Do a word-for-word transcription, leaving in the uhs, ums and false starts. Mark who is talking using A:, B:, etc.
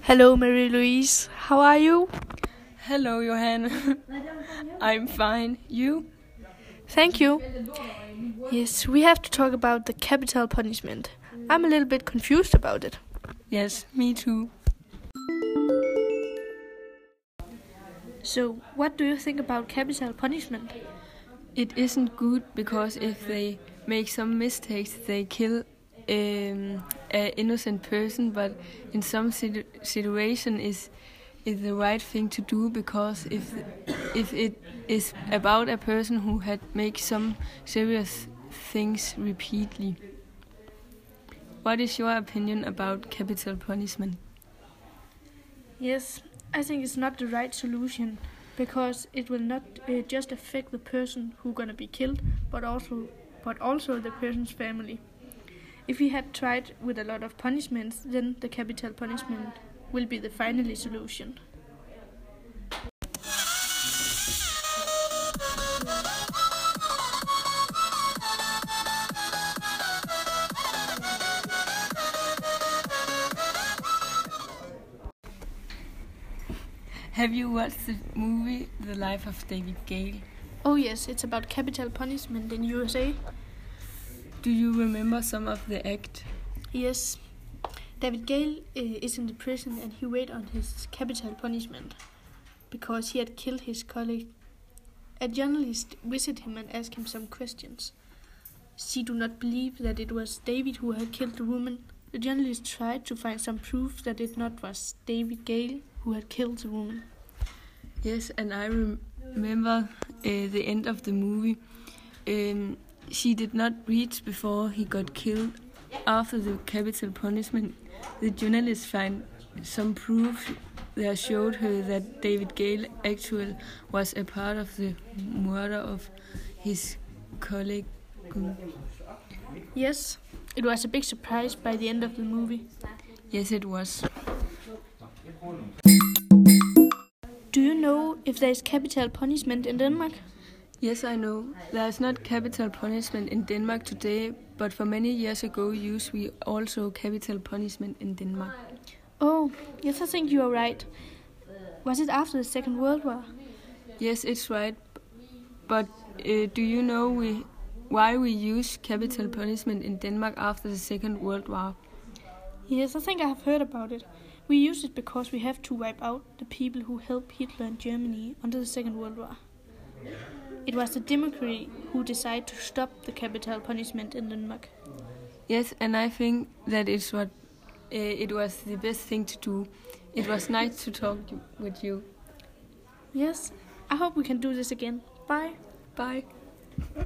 A: Hello, Mary Louise. How are you?
B: Hello, Johan. I'm fine. You?
A: Thank you. Yes, we have to talk about the capital punishment. I'm a little bit confused about it.
B: Yes, me too.
A: So, what do you think about capital punishment?
B: It isn't good because if they make some mistakes, they kill um, an innocent person. But in some situ- situation, is is the right thing to do because if if it is about a person who had made some serious things repeatedly. What is your opinion about capital punishment?
A: Yes, I think it's not the right solution because it will not uh, just affect the person who's gonna be killed, but also but also the person's family. If we had tried with a lot of punishments, then the capital punishment will be the final solution.
B: Have you watched the movie The Life of David Gale?
A: Oh yes, it's about capital punishment in U S A.
B: Do you remember some of the act?
A: Yes, David Gale uh, is in the prison and he wait on his capital punishment because he had killed his colleague. A journalist visit him and ask him some questions. She do not believe that it was David who had killed the woman. The journalist tried to find some proof that it not was David Gale who had killed the woman.
B: Yes, and I rem- remember uh, the end of the movie. Um, she did not reach before he got killed. After the capital punishment, the journalist found some proof that showed her that David Gale actually was a part of the murder of his colleague.
A: Yes, it was a big surprise by the end of the movie.
B: Yes, it was.
A: Do you know if there is capital punishment in Denmark?
B: Yes, I know. There is not capital punishment in Denmark today, but for many years ago used we also capital punishment in Denmark.
A: Oh, yes, I think you are right. Was it after the Second World War?
B: Yes, it's right. But uh, do you know we, why we use capital punishment in Denmark after the Second World War?
A: Yes, I think I have heard about it. We use it because we have to wipe out the people who helped Hitler and Germany under the Second World War. It was the democracy who decided to stop the capital punishment in Denmark.
B: Yes, and I think that it's what uh, it was the best thing to do. It was nice to talk with you.
A: Yes, I hope we can do this again. Bye.
B: Bye.